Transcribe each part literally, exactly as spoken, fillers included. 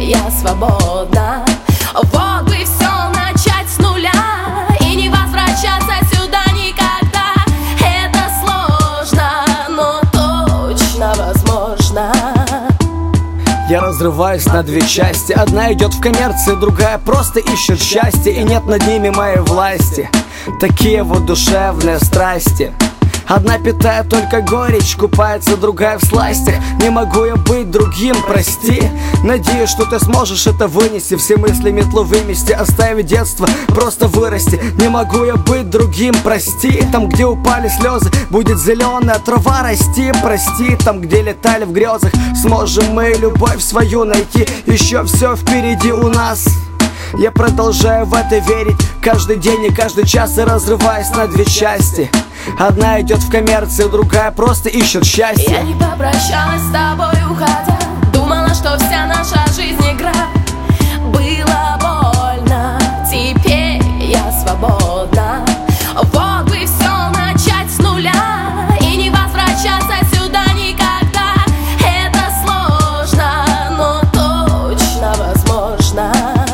я свободна. Вот бы все начать с нуля и не возвращаться сюда никогда. Это сложно, но точно возможно. Я разрываюсь на две части. Одна идет в коммерции, другая просто ищет счастье. И нет над ними моей власти. Такие вот душевные страсти. Одна питает только горечь, купается, другая в сластях. Не могу я быть другим, прости. Надеюсь, что ты сможешь это вынести, все мысли метлу вымести, оставить детство, просто вырасти. Не могу я быть другим, прости. Там, где упали слезы, будет зеленая трава расти, прости. Там, где летали в грезах, сможем мы любовь свою найти. Еще все впереди у нас. Я продолжаю в это верить каждый день и каждый час, и разрываюсь на две части. Одна идет в коммерции, другая просто ищет счастье. Я не попрощалась с тобой, уходя. Думала, что вся наша жизнь игра. Было больно, теперь я свободна. Вот бы все начать с нуля и не возвращаться сюда никогда. Это сложно, но точно возможно.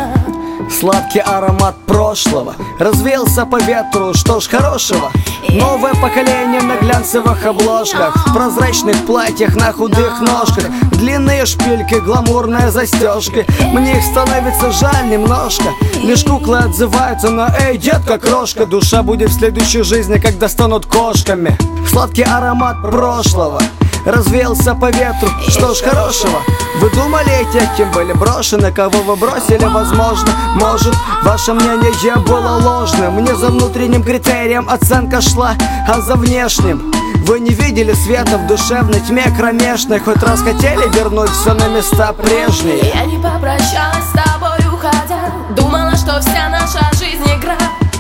Сладкий аромат прошлого развеялся по ветру, что ж хорошего. Новое поколение на глянцевых обложках, в прозрачных платьях на худых ножках, длинные шпильки, гламурная застежка. Мне их становится жаль немножко. Лишь куклы отзываются, но эй, детка, крошка, душа будет в следующей жизни, когда станут кошками. Сладкий аромат прошлого развеялся по ветру, что ж хорошего. Вы думали о тех, кем были брошены, кого вы бросили, возможно. Может, ваше мнение было ложным. Мне за внутренним критерием оценка шла, а за внешним вы не видели света в душевной тьме кромешной. Хоть раз хотели вернуть все на места прежние. Я не попрощалась с тобой, уходя. Думала, что вся наша жизнь игра.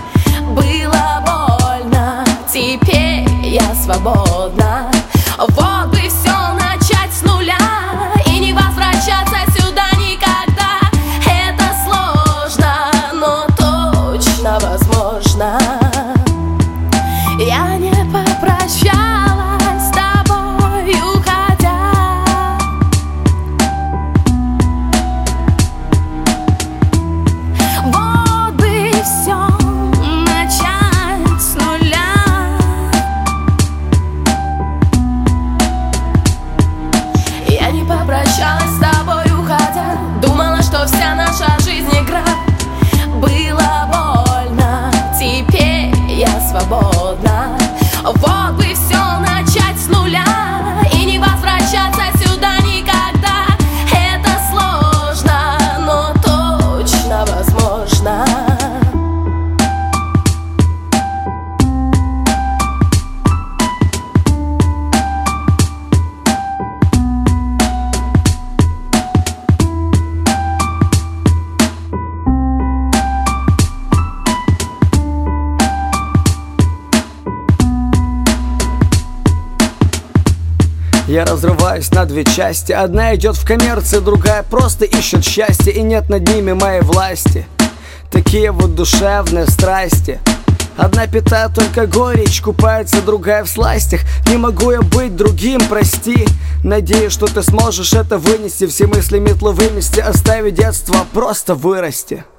Было больно, теперь я свободна. Вот бы все начать с нуля и не возвращаться сюда никогда. Это сложно, но точно возможно. Я не попрощалась с тобой, уходя. Вот бы все начать с нуля. Я не попрощалась с тобой, уходя. Думала, что вся наша жизнь игра. Было больно, теперь я свободна. Вот бы все начать с нуля и не возвращаться сюда никогда. Это сложно, но точно возможно. Я разрываюсь на две части. Одна идет в коммерции, другая просто ищет счастье. И нет над ними моей власти. Такие вот душевные страсти. Одна питает только горечь, купается, другая в сластях. Не могу я быть другим, прости. Надеюсь, что ты сможешь это вынести, все мысли метлу вымести, оставить детство, просто вырасти.